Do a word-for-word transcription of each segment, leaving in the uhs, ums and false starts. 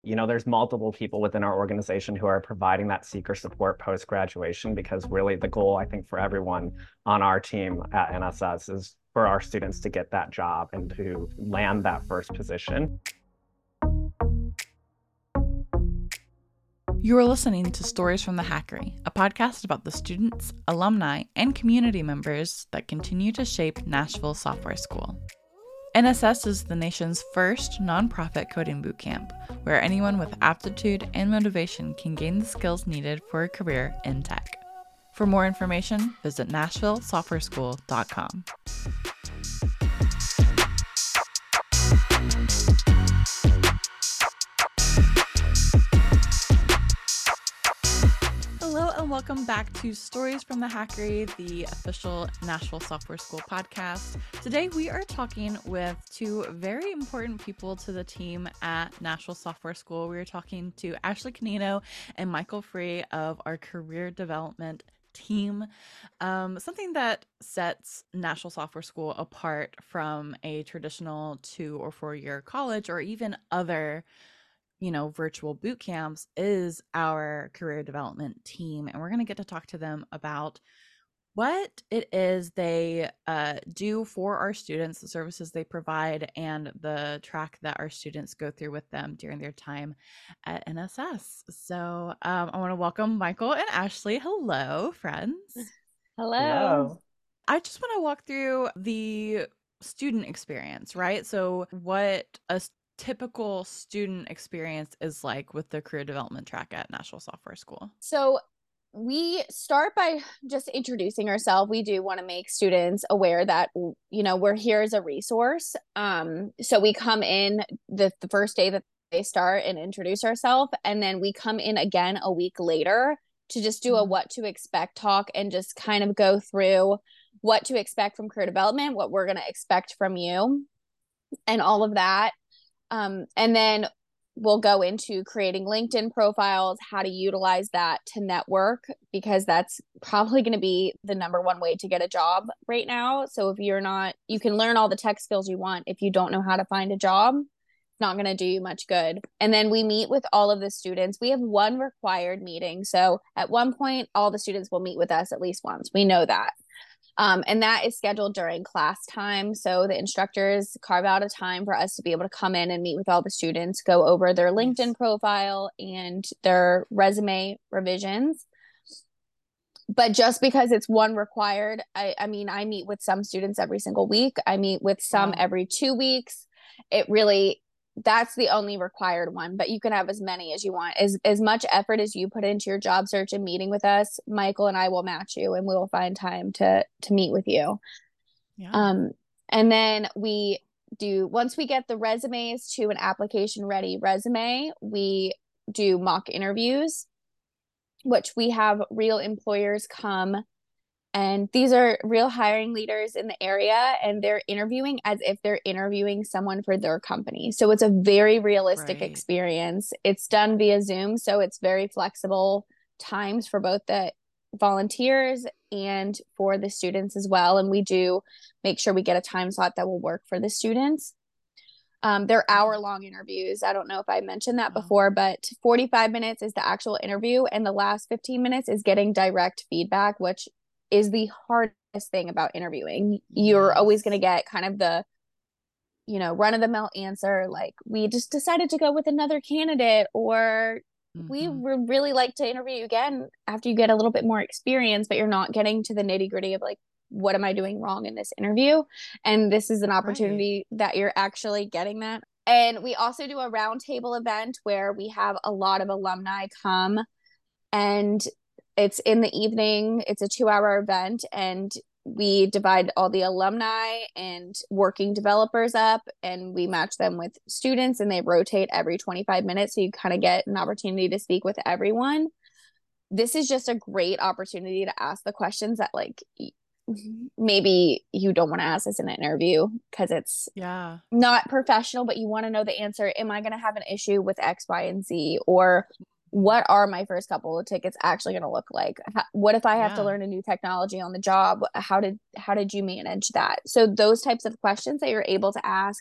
you know, there's multiple people within our organization who are providing that seeker support post-graduation, because really the goal, I think, for everyone on our team at N S S is for our students to get that job and to land that first position. You are listening to Stories from the Hackery, a podcast about the students, alumni, and community members that continue to shape Nashville Software School. N S S is the nation's first nonprofit coding bootcamp, where anyone with aptitude and motivation can gain the skills needed for a career in tech. For more information, visit nashville software school dot com. Hello and welcome back to Stories from the Hackery, the official Nashville Software School podcast. Today we are talking with two very important people to the team at Nashville Software School. We are talking to Ashley Canino and Michael Free of our career development team. Um, something that sets Nashville Software School apart from a traditional two or four year college or even other you know, virtual boot camps is our career development team. And we're going to get to talk to them about what it is they uh, do for our students, the services they provide, and the track that our students go through with them during their time at N S S. So um, I want to welcome Michael and Ashley. Hello, friends. Hello. Hello. I just want to walk through the student experience, right? So what a typical student experience is like with the career development track at Nashville Software School? So we start by just introducing ourselves. We do want to make students aware that, you know, we're here as a resource. Um, so we come in the, the first day that they start and introduce ourselves. And then we come in again a week later to just do a what to expect talk and just kind of go through what to expect from career development, what we're going to expect from you, and all of that. Um, and then we'll go into creating LinkedIn profiles, how to utilize that to network, because that's probably going to be the number one way to get a job right now. So if you're not, you can learn all the tech skills you want. If you don't know how to find a job, it's not going to do you much good. And then we meet with all of the students. We have one required meeting. So at one point, all the students will meet with us at least once. We know that. Um, and that is scheduled during class time. So the instructors carve out a time for us to be able to come in and meet with all the students, go over their LinkedIn Nice. profile and their resume revisions. But just because it's one required, I, I mean, I meet with some students every single week. I meet with some Wow. every two weeks. It really, that's the only required one, but you can have as many as you want. As as much effort as you put into your job search and meeting with us, Michael and I will match you, and we will find time to to meet with you. Yeah. Um, and then we do, once we get the resumes to an application ready resume, we do mock interviews, which we have real employers come. And these are real hiring leaders in the area, and they're interviewing as if they're interviewing someone for their company. So it's a very realistic Right. experience. It's done via Zoom, so it's very flexible times for both the volunteers and for the students as well. And we do make sure we get a time slot that will work for the students. Um, they're hour-long interviews. I don't know if I mentioned that Wow. before, but forty-five minutes is the actual interview, and the last fifteen minutes is getting direct feedback, which is the hardest thing about interviewing. You're always Yes. going to get kind of the, you know, run-of-the-mill answer, like, we just decided to go with another candidate, or we Mhm. would really like to interview you again after you get a little bit more experience, but you're not getting to the nitty-gritty of like, what am I doing wrong in this interview? And this is an opportunity that you're actually getting that. And we also do a roundtable event where we have a lot of alumni come, and it's in the evening. It's a two hour event, and we divide all the alumni and working developers up, and we match them with students, and they rotate every twenty-five minutes. So you kind of get an opportunity to speak with everyone. This is just a great opportunity to ask the questions that like maybe you don't want to ask this in an interview because it's Yeah. not professional, but you want to know the answer. Am I going to have an issue with X, Y, and Z? Or what are my first couple of tickets actually going to look like? How, what if I have to Yeah. learn a new technology on the job? How did how did you manage that? So those types of questions that you're able to ask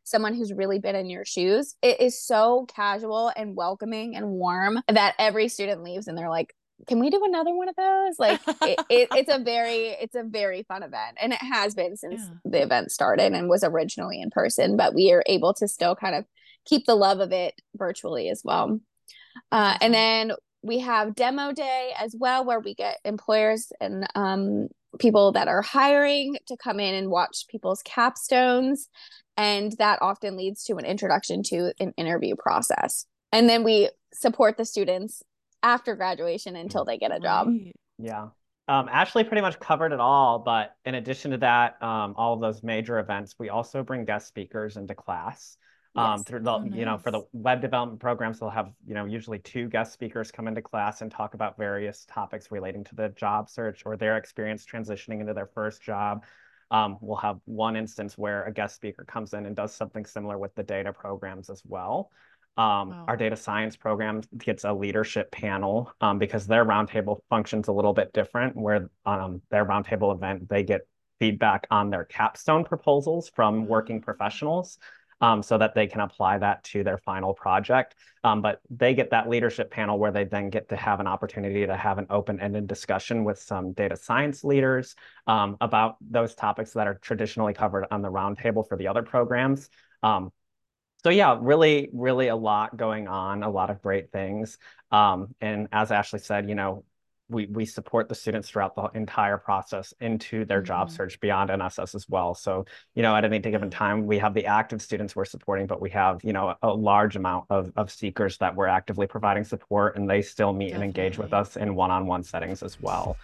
someone who's really been in your shoes. It is so casual and welcoming and warm that every student leaves and they're like, can we do another one of those? Like it, it, it's a very, it's a very fun event. And it has been since Yeah. the event started and was originally in person, but we are able to still kind of keep the love of it virtually as well. Uh, Awesome. and then we have demo day as well, where we get employers and um, people that are hiring to come in and watch people's capstones. And that often leads to an introduction to an interview process. And then we support the students after graduation until they get a job. Right. Yeah. Um, Ashley pretty much covered it all, but in addition to that, um, all of those major events, we also bring guest speakers into class. Um, Yes. through the, Oh, you know, for the nice. web development programs, they'll have, you know, usually two guest speakers come into class and talk about various topics relating to the job search or their experience transitioning into their first job. Um, we'll have one instance where a guest speaker comes in and does something similar with the data programs as well. Um, Wow. our data science program gets a leadership panel um, because their roundtable functions a little bit different, where um, their roundtable event, they get feedback on their capstone proposals from working professionals um, so that they can apply that to their final project. Um, but they get that leadership panel where they then get to have an opportunity to have an open-ended discussion with some data science leaders um, about those topics that are traditionally covered on the roundtable for the other programs. Um, So yeah, really, really a lot going on, a lot of great things. Um, and as Ashley said, you know, we we support the students throughout the entire process into their job Mm-hmm. search beyond N S S as well. So, you know, at any given Yeah. time, we have the active students we're supporting, but we have, you know, a, a large amount of, of seekers that we're actively providing support, and they still meet and engage with Definitely. us in one-on-one settings as well.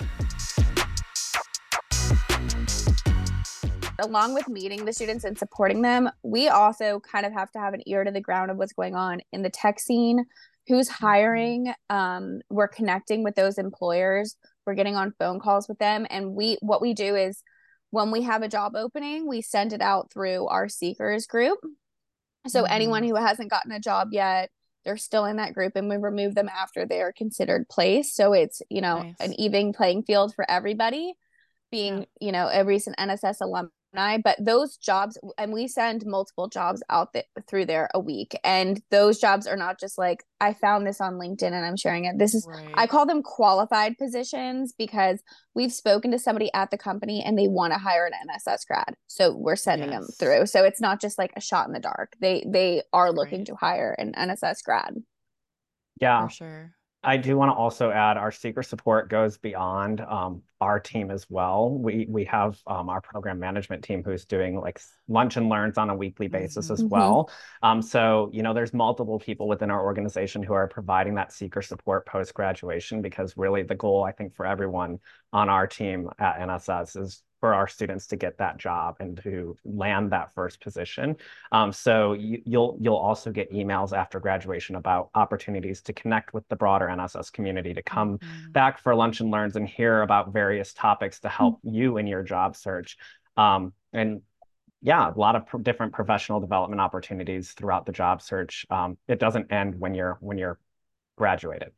Along with meeting the students and supporting them, we also kind of have to have an ear to the ground of what's going on in the tech scene, who's Mm-hmm. hiring. Um, we're connecting with those employers. We're getting on phone calls with them. And we, what we do is when we have a job opening, we send it out through our seekers group. So anyone Mm-hmm. who hasn't gotten a job yet, they're still in that group, and we remove them after they are considered placed. So it's, you know, an Nice. even playing field for everybody, being, Yeah. you know, a recent N S S alumni. But those jobs, and we send multiple jobs out th- through there a week. And those jobs are not just like, I found this on LinkedIn and I'm sharing it. This is, I Right. call them qualified positions because we've spoken to somebody at the company and they want to hire an N S S grad. So we're sending them Yes. through. So it's not just like a shot in the dark. They, they are looking Right. to hire an N S S grad. Yeah. For sure. I do want to also add our seeker support goes beyond um, our team as well. We we have um, our program management team who's doing like lunch and learns on a weekly basis Mm-hmm. as Mm-hmm. well. Um, so, you know, there's multiple people within our organization who are providing that seeker support post-graduation, because really the goal, I think, for everyone on our team at N S S is for our students to get that job and to land that first position. Um, so you, you'll you'll also get emails after graduation about opportunities to connect with the broader N S S community, to come Mm-hmm. back for lunch and learns and hear about various topics to help you in your job search. Um, and yeah, a lot of pro different professional development opportunities throughout the job search. Um, it doesn't end when you're when you're graduated.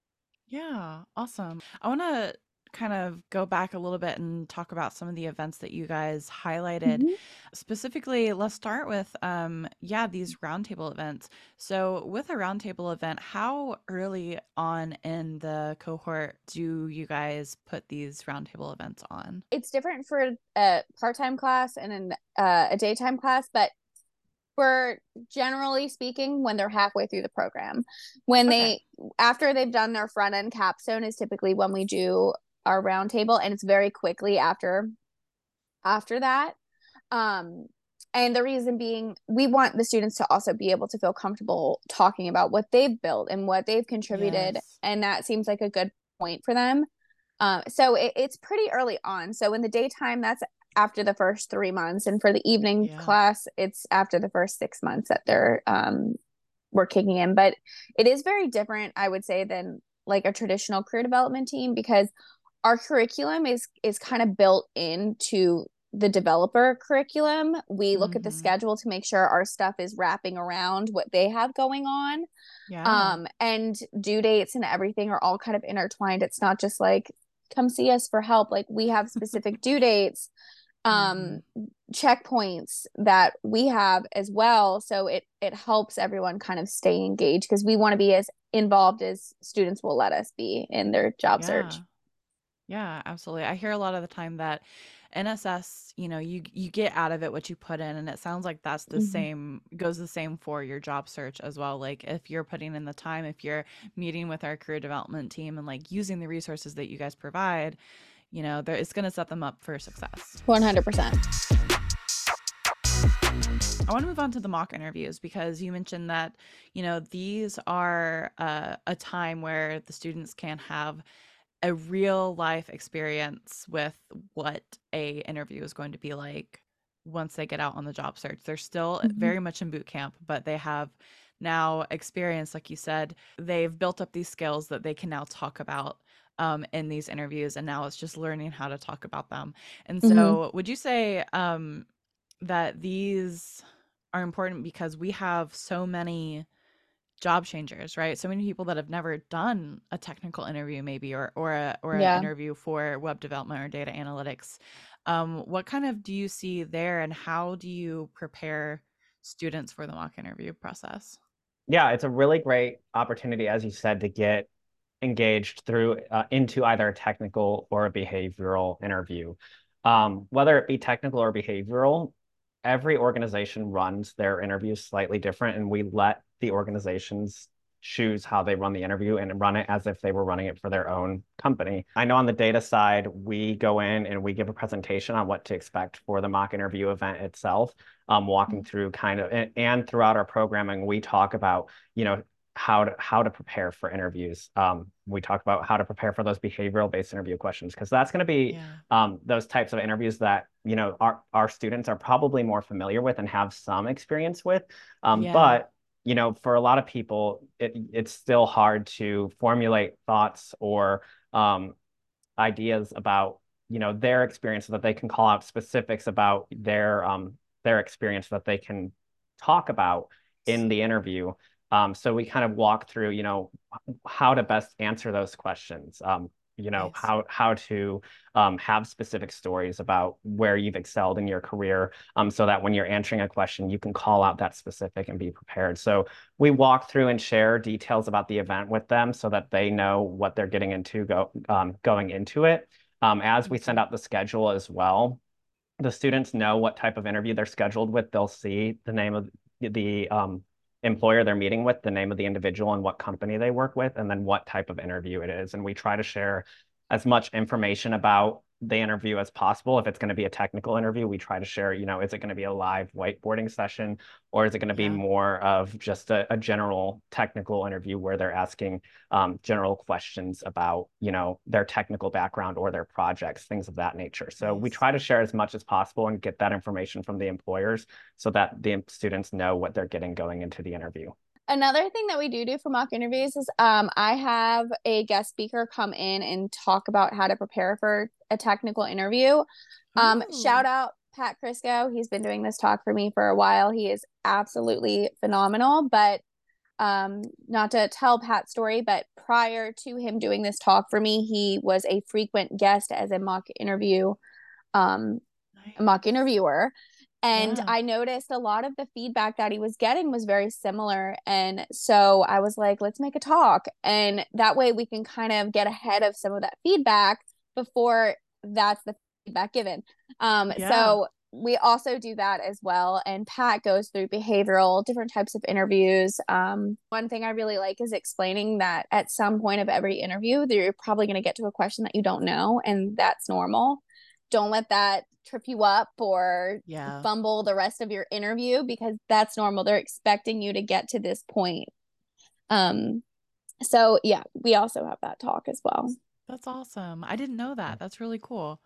Yeah, awesome. I want to kind of go back a little bit and talk about some of the events that you guys highlighted. Mm-hmm. Specifically, let's start with um yeah, these roundtable events. So, with a roundtable event, how early on in the cohort do you guys put these roundtable events on? It's different for a part-time class and an, uh, a daytime class, but for generally speaking, when they're halfway through the program, when Okay. they, after they've done their front end capstone is typically when we do our roundtable, and it's very quickly after after that. Um, and the reason being, we want the students to also be able to feel comfortable talking about what they've built and what they've contributed, Yes. and that seems like a good point for them. Um, so it, it's pretty early on. So in the daytime, that's after the first three months, and for the evening Yeah. class, it's after the first six months that they're um, we're kicking in. But it is very different, I would say, than like a traditional career development team, because our curriculum is is kind of built into the developer curriculum. We look at the Mm-hmm. schedule to make sure our stuff is wrapping around what they have going on. Yeah. Um, and due dates and everything are all kind of intertwined. It's not just like, come see us for help. Like, we have specific due dates um Mm-hmm. checkpoints that we have as well, so it it helps everyone kind of stay engaged because we want to be as involved as students will let us be in their job Yeah. search. Yeah, absolutely. I hear a lot of the time that N S S, you know, you you get out of it what you put in, and it sounds like that's the Mm-hmm. same goes the same for your job search as well. Like if you're putting in the time, if you're meeting with our career development team and like using the resources that you guys provide, you know, there it's going to set them up for success. one hundred percent. I want to move on to the mock interviews because you mentioned that, you know, these are uh, a time where the students can have a real life experience with what a interview is going to be like once they get out on the job search. They're still Mm-hmm. very much in boot camp, but they have now experience, like you said, they've built up these skills that they can now talk about um, in these interviews, and now it's just learning how to talk about them. And Mm-hmm. so, would you say um, that these are important because we have so many job changers, right? So many people that have never done a technical interview, maybe, or or a or an Yeah. interview for web development or data analytics. Um, what kind of do you see there, and how do you prepare students for the mock interview process? Yeah, it's a really great opportunity, as you said, to get engaged through uh, into either a technical or a behavioral interview. Um, whether it be technical or behavioral, every organization runs their interviews slightly different, and we let the organizations choose how they run the interview and run it as if they were running it for their own company. I know on the data side, we go in and we give a presentation on what to expect for the mock interview event itself, um, walking through kind of, and, and throughout our programming, we talk about, you know, how to how to prepare for interviews. Um, we talk about how to prepare for those behavioral based interview questions because that's going to be Yeah. um, those types of interviews that you know our our students are probably more familiar with and have some experience with. Um, Yeah. but you know, for a lot of people, it, it's still hard to formulate thoughts or um, ideas about you know their experience so that they can call out specifics about their um, their experience that they can talk about in the interview. Um, so we kind of walk through, you know, how to best answer those questions. Um, you know, Nice. how how to um, have specific stories about where you've excelled in your career, um, so that when you're answering a question, you can call out that specific and be prepared. So we walk through and share details about the event with them so that they know what they're getting into go um, going into it. Um, as we send Mhm. out the schedule as well, the students know what type of interview they're scheduled with. They'll see the name of the um, employer they're meeting with, the name of the individual and what company they work with, and then what type of interview it is. And we try to share as much information about the interview as possible. If it's going to be a technical interview, we try to share, you know, is it going to be a live whiteboarding session or is it going to be Yeah. more of just a, a general technical interview where they're asking um, general questions about, you know, their technical background or their projects, things of that nature. So we Nice. try to share as much as possible and get that information from the employers so that the students know what they're getting going into the interview. Another thing that we do do for mock interviews is um, I have a guest speaker come in and talk about how to prepare for a technical interview. Um, Ooh. shout out Pat Crisco. He's been doing this talk for me for a while. He is absolutely phenomenal. But um, not to tell Pat's story, but prior to him doing this talk for me, he was a frequent guest as a mock interview um, mock Nice. interviewer. And Yeah. I noticed a lot of the feedback that he was getting was very similar. And so I was like, let's make a talk. And that way we can kind of get ahead of some of that feedback before that's the feedback given. Um, Yeah. so we also do that as well. And Pat goes through behavioral, different types of interviews. Um, one thing I really like is explaining that at some point of every interview, you're probably going to get to a question that you don't know, and that's normal. Don't let that trip you up or Yeah. fumble the rest of your interview because that's normal. They're expecting you to get to this point. Um, so yeah, we also have that talk as well. That's awesome. I didn't know that. That's really cool.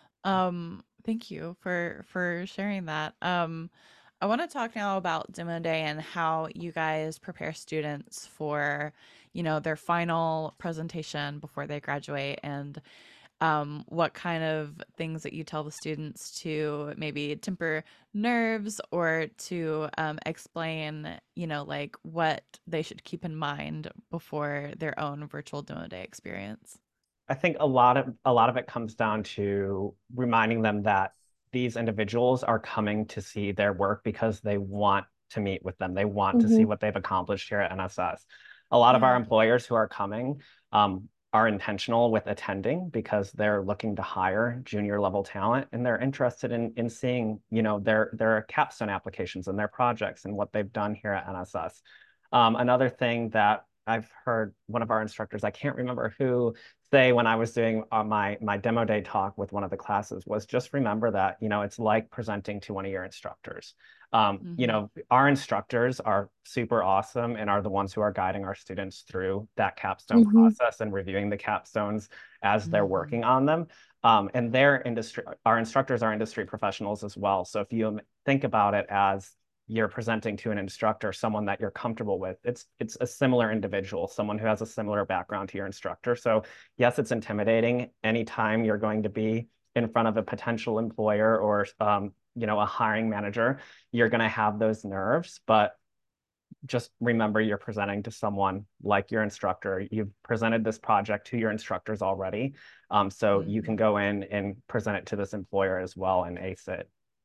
Um, thank you for for sharing that. Um, I want to talk now about Demo Day and how you guys prepare students for, you know, their final presentation before they graduate, and um, what kind of things that you tell the students to maybe temper nerves or to um, explain, you know, like what they should keep in mind before their own virtual Demo Day experience. I think a lot of a lot of it comes down to reminding them that these individuals are coming to see their work because they want to meet with them. They want mm-hmm. to see what they've accomplished here at N S S. A lot yeah. of our employers who are coming um, are intentional with attending because they're looking to hire junior level talent, and they're interested in in seeing, you know, their their capstone applications and their projects and what they've done here at N S S. Um, another thing that I've heard one of our instructors, I can't remember who, say when I was doing uh, my my demo day talk with one of the classes, was just remember that, you know, it's like presenting to one of your instructors. Um, mm-hmm. You know, our instructors are super awesome and are the ones who are guiding our students through that capstone mm-hmm. process and reviewing the capstones as mm-hmm. they're working on them. Um, and their industry, our instructors are industry professionals as well. So if you think about it as you're presenting to an instructor, someone that you're comfortable with, it's it's a similar individual, someone who has a similar background to your instructor. So yes, it's intimidating anytime you're going to be in front of a potential employer or um, you know, a hiring manager. You're going to have those nerves, but just remember you're presenting to someone like your instructor. You've presented this project to your instructors already, um, so mm-hmm. you can go in and present it to this employer as well and ace it.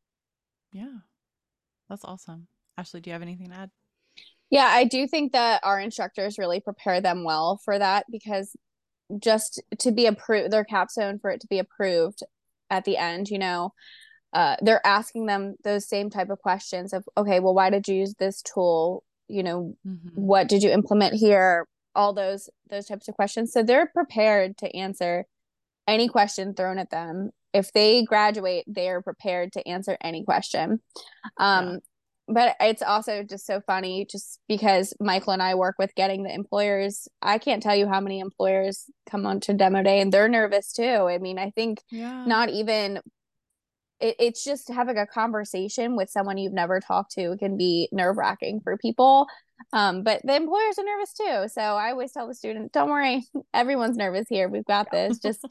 Yeah. That's awesome. Ashley, do you have anything to add? Yeah, I do think that our instructors really prepare them well for that, because just to be approved, their capstone, for it to be approved at the end, you know, uh, they're asking them those same type of questions of, okay, well, why did you use this tool? You know, mm-hmm. what did you implement here? All those, those types of questions. So they're prepared to answer any question thrown at them. If they graduate, they're prepared to answer any question. Um, yeah. But it's also just so funny, just because Michael and I work with getting the employers. I can't tell you how many employers come on to demo day and they're nervous too. I mean, I think yeah. not even, it, it's just having a conversation with someone you've never talked to can be nerve wracking for people. Um, but the employers are nervous too. So I always tell the student, don't worry, everyone's nervous here. We've got this. Just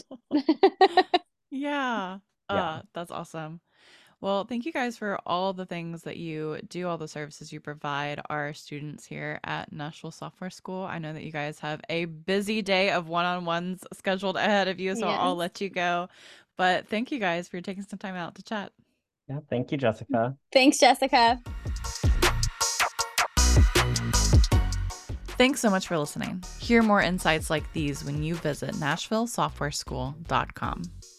yeah. Uh, yeah. That's awesome. Well, thank you guys for all the things that you do, all the services you provide our students here at Nashville Software School. I know that you guys have a busy day of one-on-ones scheduled ahead of you, so yes. I'll let you go. But thank you guys for taking some time out to chat. Yeah, thank you, Jessica. Thanks, Jessica. Thanks so much for listening. Hear more insights like these when you visit nashville software school dot com.